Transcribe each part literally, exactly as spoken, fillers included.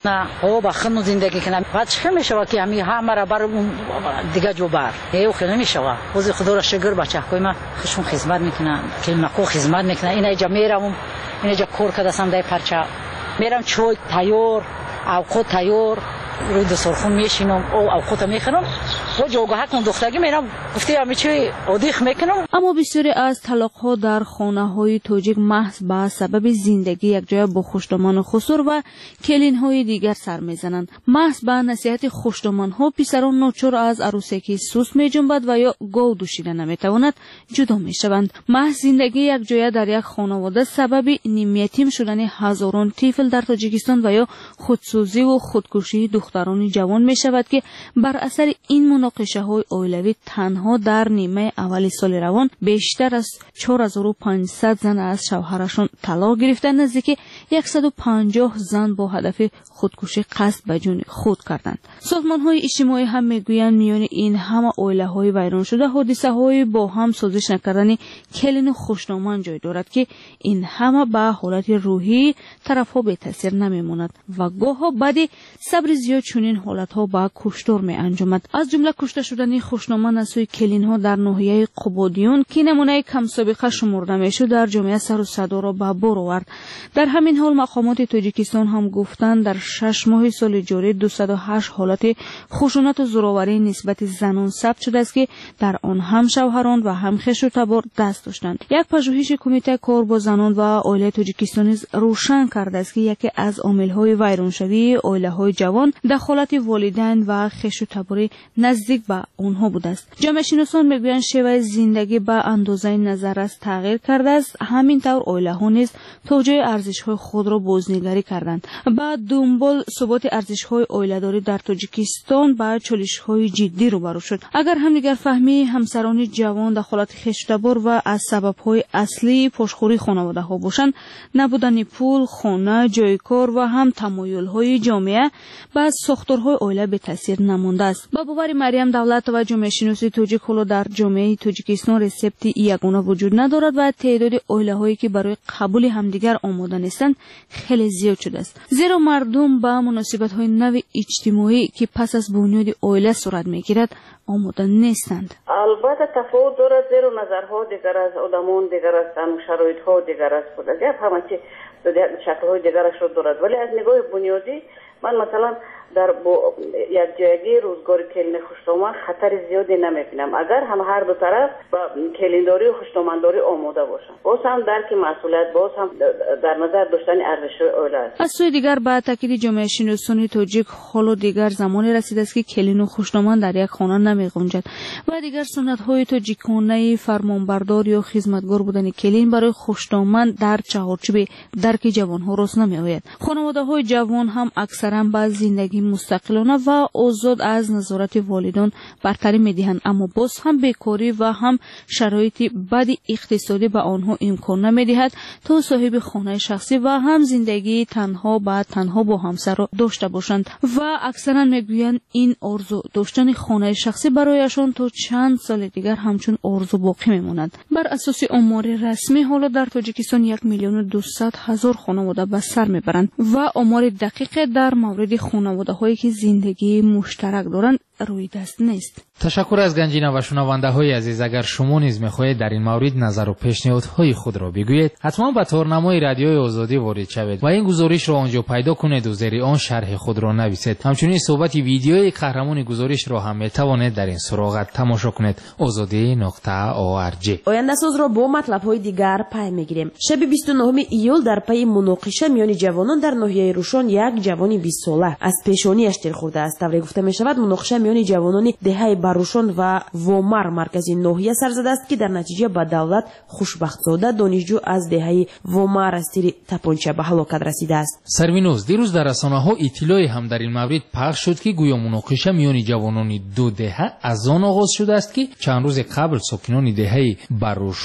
نه او با خودم زندگی کنم بعد چه میشه که همین همه را بر دیگه جو بر ایو خیلی میشه خود خدا را شکر بچه کوی ما خوشم خدمت میکنن که مکو خدمت میکنن اینا اینجا میرم اینجا کار کردم در پرچه میرم چای تیار اوقات تیار روی دسترخوان میشینم او اوقات میخورم و جوگه کنم دخترگی میرم گفتی همه چی عادیخ میکنم. اما بسیاری از طلاق‌ها در خانه‌های تاجیک محض به سبب زندگی یک جای با خوشدامان و خسور و کلین‌های دیگر سر میزنند. محض به نصیحت خوشدامان‌ها پسران ناچار از عروسکی سوس میجنبد و یا گاو دوشیده نمیتواند جدا میشوند. محض زندگی یک جای در یک خانواده سبب نیمیتیم شدن هزاران طفل در تاجیکستان و یا خودسوزی و خودکشی دختران جوان میشود که بر اثر این مناقشه های اولیوی تنها در نیمه اول سال روان بیشتر از چهار هزار و پانصد زن از شوهرشان طلاق گرفتند. نزدیک صد و پنجاه زن با هدف خودکشی قصد به جان خود کردند. سازمان های اجتماعی هم میگویند میان این همه اوله های ویران شده حادثه های با هم سازش نکردن کلین و خوشنامان جای دارد که این همه به حالت روحی طرف ها به تاثیر نمیماند و گاه ها بعد صبر زیاد چنین حالت ها با کشتار می انجامد. از جمله کشته شدن خوشنامان از سوی کلین ها در ناحیه قبادیون که نمونه کم سابقه شمرده میشد در جامعه سر و صدا را به بار آورد. در همین حال مقامات تاجیکستان هم گفتند در شش ماه سال جاری دویست و هشت حالت خشونت و زورآوری نسبت زنان ثبت شده است که در آن هم شوهران و هم خویش و تبار دست داشتند. یک پژوهش کمیته کار با زنان و عائله تاجیکستانی روشن کرده است که یکی از عامل‌های ویرانشوی عائله‌های جوان دخالت والدین و خویش و تبار نزدیک به آنها بوده است. جامعه شناسان میگویند شیوه زندگی به اندازه نظر است تغییر کرده است. همینطور عائله‌ها نیز توجیه ارزش‌های خود را بازنگری کردند. بعد دنبال ثبات ارزش‌های عائله‌داری در تاجیکستان با چالش‌های جدی روبرو شد. اگر همدیگر فهمی همسران جوان دخالت خویش و تبار و از سبب‌های اصلی پشتخوری خانواده‌ها باشند، نبودن پول، خانه، جای کار و هم تمایل‌های جامعه با ساختارهای عائله به تاثیر نمانده است. با باور مریم دولت و جامعه شناسی تاجیک حالا در جامعه تاجیکستان رسپتی یگانه وجود ندارد و تعداد عائله‌هایی که برای قبول همدیگر آماده نیستند خیلی زیاد شده است. زیرا مردم با مناسبت‌های نو اجتماعی که پس از بنیاد عائله صورت می‌گیرد آماده نیستند. البته تفاوت دارد زیرا نظرها دیگر از آدمان دیگر است، شرایط‌ها دیگر است. خود همه چی شکل‌های دیگرش رو دارد، ولی از نگاه بنیادی من مثلا در یک جایگی روزگار کلین خوشنامان خطر زیادی نمیبینم اگر هم هر دو طرف با کلینداری و خوشنامانداری آماده باشن. باز هم درک مسئولیت، باز هم در نظر داشتن ارزش‌های عائله است. از سوی دیگر با تاکید جامعه شناسان تاجیک حالا دیگر زمانی رسیده است که کلین و خوشنامان در یک خانه نمی‌گنجد و دیگر سنت‌های تاجیکانه فرمانبردار یا خدمتگار بودن کلین برای خوشنامان در چهارچوب درک جوان‌ها راست نمی‌آید. خانواده‌های جوان هم اکثرا با زندگی مستقلانه و آزاد از نظارت والدان برتری می‌دهند، اما باز هم بیکاری و هم شرایط بد اقتصادی به آنها امکان نمی‌دهد تا صاحب خانه شخصی و هم زندگی تنها با تنها با همسر را داشته باشند و اکثرا میگویند این آرزو داشتن خانه شخصی برایشان تا چند سال دیگر همچون آرزو باقی میماند. بر اساس آمار رسمی حالا در تاجیکستان یک میلیون و دویست هزار خانواده به سر میبرند و آمار دقیق در مورد خانواده هایی که زندگی مشترک دارند روی دست نیست. تشکر از گنجینه و شنونده های عزیز. اگر شما نیز میخواهید در این مورد نظر و پیشنهادهای خود را بگویید، حتما به تارنمای رادیوی آزادی وارد شوید و این گزارش را آنجا پیدا کنید و زیر آن شرح خود را نویسید. همچنین صحبت ویدیوی قهرمان گزارش را هم میتوانید در این سراغت تماشا کنید. آزادی نقطه او ار جی. آینده ساز را با مطلب‌های دیگر پی میگیریم. شب بیست و نهم ایول در پی مناقشه میان جوانان در ناحیه روشن یک جوانی بیست ساله از پیشانیش تیر خورده است. طوری گفته میشود مناقشه میان جوانان دهه باروشان و وامر مرکزی ناحیه سر زده است که در نتیجه به دولت خوشبخت‌زاده دانشجو از دهه وامر از تیر تپانچه به هلاکت رسیده است. سروینوز دیروز در رسانه‌ها اطلاعی هم در این مورد پخش شد که گویا مناقشه میان جوانان دو دهه از آن آغاز شده است که چند روز قبل ساکنان دهه باروشان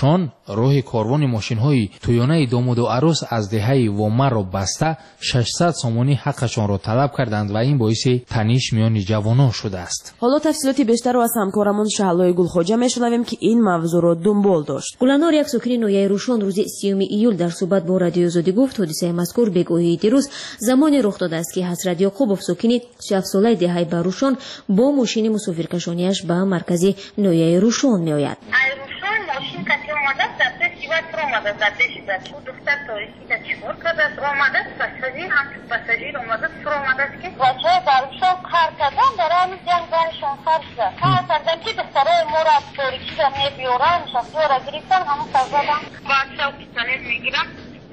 роҳи корвони мошинҳои тӯёнаи домоду арӯс аз деҳаи вомарро баста шашсад сомонӣ ҳаққашонро талаб карданд ва ин боиси таниш миёни ҷавонон шудааст. ҳоло тафсилоти бештарро аз ҳамкорамон Шаҳлои Гулхоҷа мешунавем ки ин мавзӯъро дунбол дошт. Гуланор, як сокини ноҳияи Рӯшон, рӯзи сеюми июл дар суҳбат бо Радиои Озодӣ гуфт, ҳодисаи мазкур бегоҳии дирӯз замоне рух додааст ки Ҳазрат Ёқубов, сокини سی و هفت ساله دهه بروشان با ماشین مسافرکشانیش به مرکز نویای روشون میآید. روشون ماشین کسی اومده در پیش دیوار اومده در پیش در تو دختر تاریخی در چیکار کرده اومده پاساژیر هم پاساژیر اومده سر اومده که بچه در روشون کار کردن در همین جنگلشون خرج کرد کار کردن که دخترای مرا تاریخی در میبیارن شخصی را گرفتن همون سازدن بچه و پیتانیز میگیرن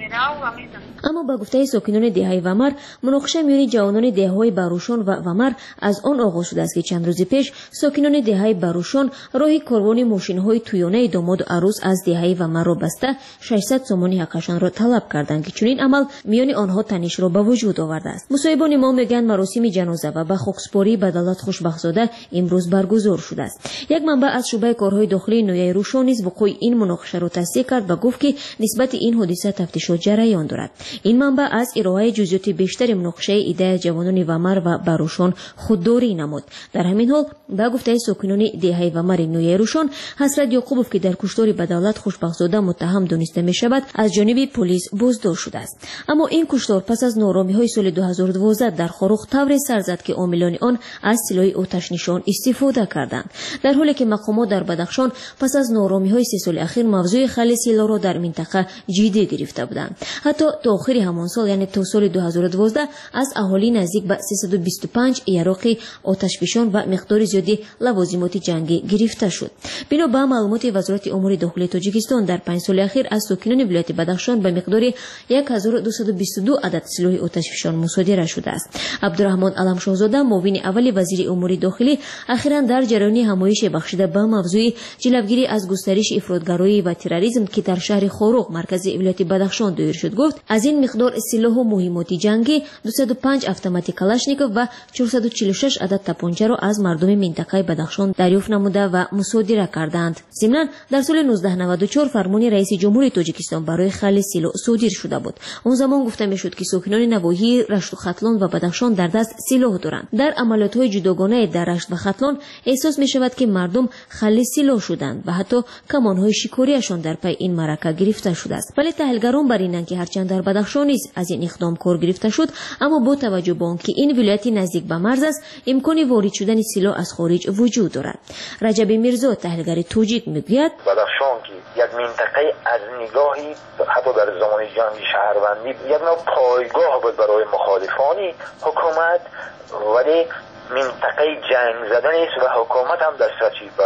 اما با گفته ساکنان دهه ومر مناقشه میان جوانان دهه‌های بروشان و ومر از آن آغاز شده است که چند روز پیش ساکنان دهه بروشان راهی کاروان ماشین‌های تویانه داماد و عروس از دهه ومر را بسته ششصد سومانی حقشان را طلب کردند که چنین عمل میان آنها تنش را به وجود آورده است. مصاحبان ما میگن مراسم جنازه و به خاکسپاری به دولت خوشبخت‌زاده امروز برگزار شده است. یک منبع از شعبه کارهای داخلی نویای روشن نیز وقوع این مناقشه را تصدیق کرد و گفت که نسبت این حادثه تفتیشات جریان دارد. این منبع از ارائه جزئیات بیشتر مناقشه ایده جوانان ومر و بروشان خودداری نمود. در همین حال با گفته ساکنان دهه ومر نویای روشن، حضرت یعقوبوف که در کشتار به دولت خوشبخت‌زاده متهم دانسته می شود از جانب پلیس بازداشت شده است. اما این کشتار پس از نارامی‌های سال دو هزار و دوازده در خاروخ طوری سر زد که عاملان آن از سلاح آتش نشان استفاده کردند، در حالی که مقامات در بدخشان پس از نارامی‌های سه سال اخیر موضوع خل سلاح را در منطقه جدی گرفته بودند. حتی تا آخر همان سال یعنی تا سال دو هزار و دوازده از اهالی نزدیک به سیصد و بیست و پنج یراقی آتشفشان و مقدار زیادی لوازمات جنگی گرفته شد. بنا به معلومات وزارت امور داخلی تاجیکستان در پنج سال اخیر از ساکنان ولایت بدخشان به مقدار یک هزار و دویست و بیست و دو عدد سلاح آتشفشان مصادره شده است. عبدالرحمن علمشاهزاده معاون اول وزیر امور داخلی اخیراً در جریان همایش بخشیده به موضوع جلوگیری از گسترش افراطگرایی و تروریسم که در شهر خاروخ مرکز ولایت بدخشان دایر شد گفت از این مقدار سلاح و مهمات جنگی دویست و پنج اتومات کلاشنیکوف و چهارصد و چهل و شش عدد تپانچه را از مردم منطقه بدخشان دریافت نموده و مصادره کردند. ضمناً در سال نوزده نود و چهار فرمان رئیس جمهور تاجیکستان برای خل سلاح صادر شده بود. اون زمان گفته میشد که ساکنان نواحی رشت و ختلان و بدخشان در دست سلاح دارند. در عملیات‌های جداگانه در رشت و ختلان احساس می شود که مردم خل سلاح شدند و حتی کمان‌های شکاریشان در پی این معرکه گرفته شده است. ولی تحلیلگران بر اینند که هرچند در بدخشان نیز از این اقدام کار گرفته شد، اما با توجه به آنکه این ولایت نزدیک به مرز است امکان وارد شدن سلاح از خارج وجود دارد. رجب میرزا تحلیلگر تاجیک میگوید بدخشان که یک منطقه از نگاهی حتی در زمان جنگ شهروندی یک نوع پایگاه بود برای مخالفان حکومت، ولی منطقه جنگ زدن است و حکومت هم در سطحی به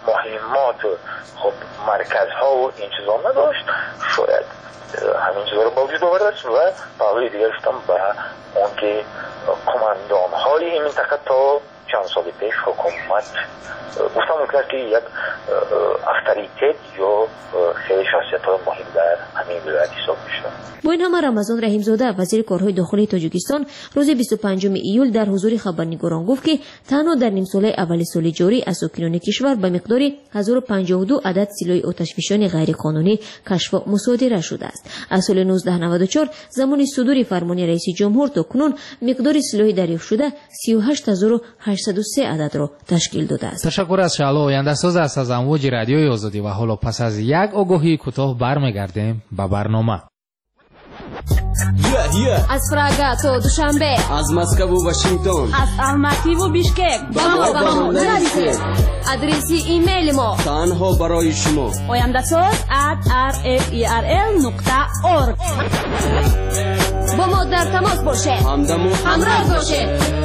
مهمات خب مرکزها و این چیزا نداشت. شاید همین چیزا رو با وجود آورده است و بقیه دیگر شدم به اون که کماندان های این منطقه تا چند سال پیش حکومت گفتم میکنه که یک اختریتت یا خیلی شخصیت های مهم در همین ولایت حساب میشن. با این همه رمضان رحیمزاده وزیر کارهای داخلی تاجیکستان روز بیست و پنجم ایول در حضور خبرنگاران گفت که تنها در نیم ساله اول سال جاری از ساکنان کشور به مقدار هزار و پنجاه و دو عدد سلاح آتشفشان غیر قانونی کشف و مصادره شده است. از سال نوزده نود و چهار زمان صدور فرمان رئیس جمهور تا کنون مقدار سلاح دریافت شده سی و هشت هزار و هشتصد و سه عدد را تشکیل داده است. تشکر از شعله آینده‌ساز است از امواج رادیوی آزادی و حالا پس از یک آگاهی کوتاه برمیگردیم به برنامه. Yeah, yeah. از پراگا تا دوشنبه، از مسکو و واشنگتن، از الماتی و بیشکک، با ما با ما نرسید. ادرسی ایمیل ما تنها برای شما آینده‌ساز ات آر اف ای آر ال نقطه اورگ. با ما در تماس باشه، همدم و همراه باشه.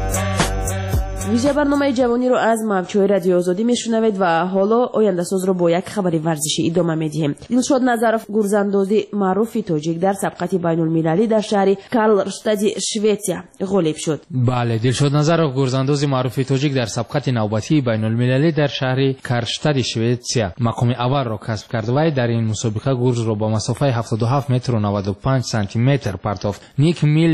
ویژه برنامه جوانی رو از موجهای رادیو آزادی میشنوید و حالا آینده ساز رو با یک خبر ورزشی ادامه میدیم. دلشاد نظرов گرزندازی معروف تاجیک در سبقت بین المللی در شهر کارلستاد شویتسیا غالب شد. بله، دلشاد نظرов گرزنداز معروف تاجیک در سبقت نوبتی بین المللی در شهر کارلستاد شویتسیا مقام اول را کسب کرد و در این مسابقه گرز را با مسافت هفتاد و هفت متر و نود و پنج سانتی متر پرتافت. نیک میلر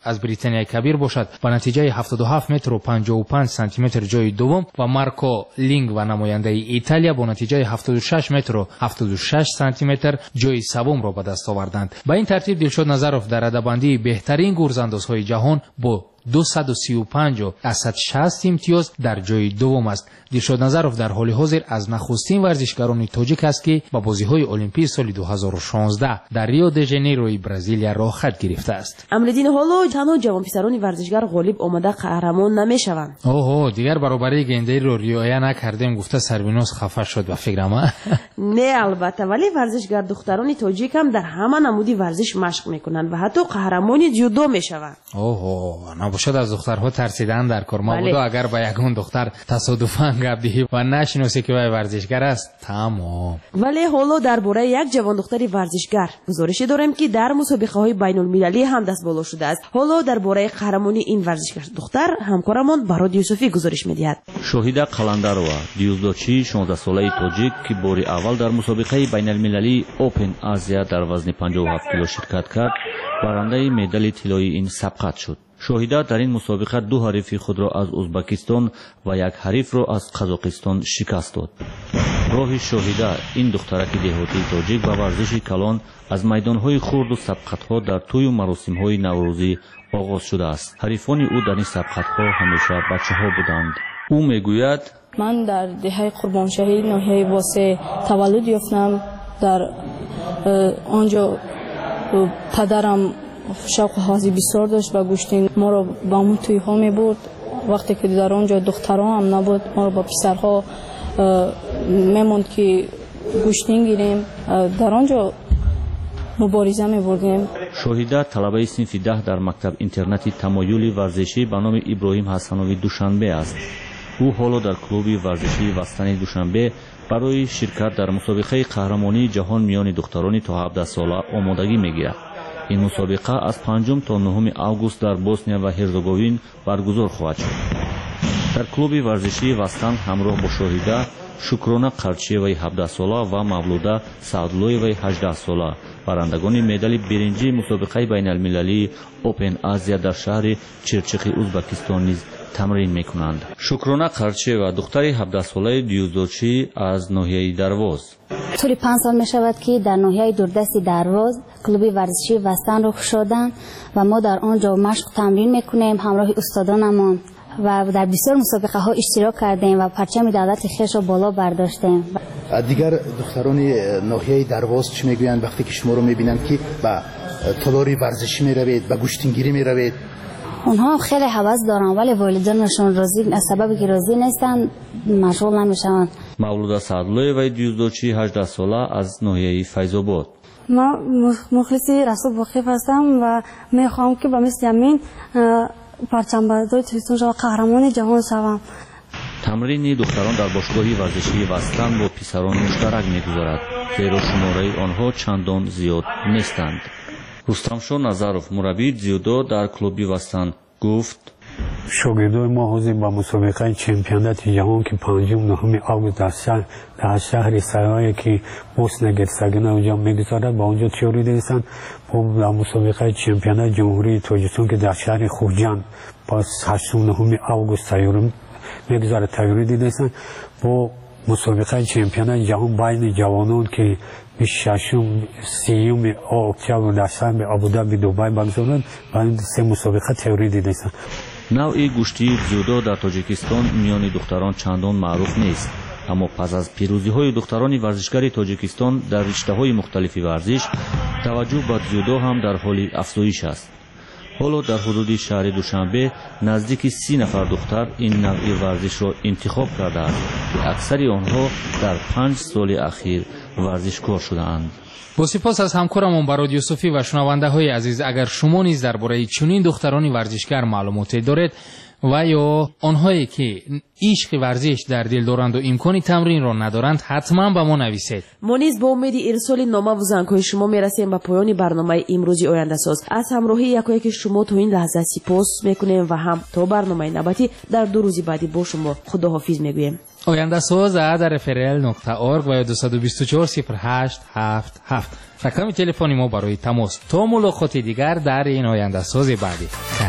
از بریتانیای کبیر باشد با نتیجه هفتاد و هفت متر و پنجاه و پنج سانتی متر جای دوم و مارکو لینگ و نماینده ایتالیا با نتیجه هفتاد و شش متر و هفتاد و شش سانتی متر جای سوم را به دست آوردند. به این ترتیب دلشاد نظرов در رده‌بندی بهترین گورزاندازهای جهان با دویست و سی و پنج و صد و شصت امتیاز در جای دوم است. دلشاد نظرов در حال حاضر از نخستین ورزشکاران تاجیک است که با بازی‌های المپیک سال دو هزار و شانزده در ریو د ژانیروی برزیلیا را خط گرفته است. امرالدین حالا تنها جوانپسران ورزشکار غالب آمده قهرمان نمیشوند. اوه دیگر برابری گنده رو رعایت نکردیم گفته سربیناز خفه شد و فکرم نه البته ولی ورزشکار دختران تاجیک هم در همه نمودی ورزش مشق میکنند و حتی قهرمان جودو میشوند. اوه نباشد از دخترها ترسیدن در کار ما بود اگر با یگون دختر تصادفاً گپ دهی و نشناسی که وی ورزشگر است تمام. ولی حالا درباره یک جوان دختری ورزشگر گزارش داریم که در مسابقه های بین المللی هم دست بالا شده است. حالا درباره قهرمانی این ورزشگر دختر همکارمان براد یوسفی گزارش میدهد. شاهیده قلندرова دیوزدوچی شانزده ساله تاجیک که باری اول در مسابقه بین المللی اوپن آسیا در وزن پنجاه و هفت کیلو شرکت کرد برنده مدال طلایی این سبقت شد. شاهیده در این مسابقه دو حریف خود را از ازبکستان و یک حریف را از قزاقستان شکست داد. راه شاهیده این دخترک دهاتی تاجیک به ورزش کلان از میدانهای خرد و سبقت‌ها در توی و مراسم‌های نوروزی آغاز شده است. حریفان او در این سبقت‌ها همیشه بچه‌ها بودند. او میگوید من در دهه قربانشهری ناحیه واسه تولد یافتم. در آنجا پدرم شوق و حوصله بسیار داشت و گوشتین ما را با اون توی ها می برد. وقتی که در آنجا دخترها هم نبود ما را با پسرها میموند که گوشتین گیریم. در آنجا مبارزه می بردیم. شاهیده طلبه صنف ده در مکتب اینترنتی تمایلی ورزشی به نام ابراهیم حسنوی دوشنبه است. او حالا در کلوب ورزشی وستن دوشنبه برای شرکت در مسابقه قهرمانی جهان میان دختران تا هفده ساله آمادگی میگیرد. این مسابقه از پنجم تا نهم آگوست در بوسنیا و هرزگوین برگزار خواهد شد. در کلوب ورزشی وستن همراه با شاهیده شکرانه قرچیوی هفده ساله و مولوده سعدلویوی هجده ساله برندگان مدال برنجی مسابقه بین المللی اوپن آسیا در شهر چرچقی ازبکستان نیز تمرین میکنند. شکرانه قرچی و دختر هفده ساله دیوزدوچی از ناحیه درواز. طوری پنج سال می شود که در ناحیه دوردست درواز کلوب ورزشی وستن رخ شدن و ما در آنجا مشق تمرین میکنیم همراه استادانمان و در بسیار مسابقه ها اشتراک کردیم و پرچم دولت خویش را بالا برداشتیم. دیگر دختران ناحیه درواز چی میگویند وقتی که شما رو میبینند که با تالاری ورزشی میروید با گوشتینگیری میروید؟ اونها هم خیلی حواس دارن ولی والدینشون راضی از سببی که راضی نیستن مشغول نمیشن. مولوده سعدلوی و دیوزدوچی هجده ساله از ناحیه فیض‌آباد. ما مخلصی رسول واقف هستم و میخوام که با مثل همین پرچم برداری تلویزیون و قهرمان جهان شوم. تمرین دختران در باشگاه ورزشی وستن با پسران مشترک میگذارد زیرا شماره آنها چندان زیاد نیستند. رستمشاه نظرов مربی дзюдо در کلوب وستن گفت شاگردای ما حاضر با مسابقه چمپیونات جهان که پنجم نهم آگوست در شهر در شهر سرای که بوسنیا هرزگوین اونجا میگذارد با اونجا تیاری دیدن با مسابقه چمپیونات جمهوری تاجیکستان که در شهر خوجان با هشتم نهم آگوست تیاری میگذارد تیاری دیدن با مسابقه چمپیونات جهان بین جوانان که ششم سیوم اکتبر در شهر ابوظبی دبی برگزار و این سه مسابقه تئوری دیدن. نوع گوشتی дзюдо در تاجیکستان میان دختران چندان معروف نیست، اما پس از پیروزی های دختران ورزشکار تاجیکستان در رشته های مختلف ورزش توجه به дзюдо هم در حال افزایش است. حالا در حدود شهر دوشنبه نزدیک سی نفر دختر این نوع ورزش را انتخاب کرده است که اکثر آنها در پنج سال اخیر ورزشکار شده‌اند. با سپاس از همکارمون براد یوسفی و شنونده های عزیز، اگر شما نیز درباره چنین دختران ورزشگر معلوماتی دارید و یا آنهایی که عشق ورزش در دل دارند و امکان تمرین را ندارند حتما به ما نویسید. ما نیز با امید ارسال نامه و زنگ‌های شما میرسیم به پایان برنامه امروزی آینده ساز. از همراهی یکایک شما تا این لحظه سپاس میکنیم و هم تا برنامه نوبتی در دو روز بعدی با شما خداحافظ میگوییم. آینده ساز در رفرل نقطه اورگ و یا دو دو چهار صفر هشت هفت هفت رقم تلفنی ما برای تماس. تا ملاقات دیگر در این آینده ساز بعدی.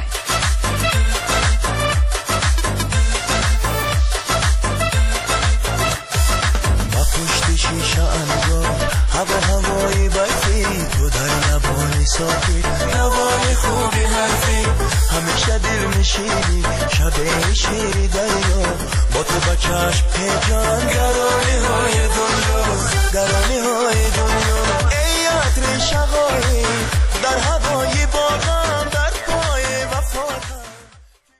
هوا هوای برفی تو در نوای صافی نوای خوبی حرفی همیشه دل میشینی شب شیری دریا با تو با چشم پیجان گرانی های دنیا گرانی های دنیا ای عطر شقایی در هوای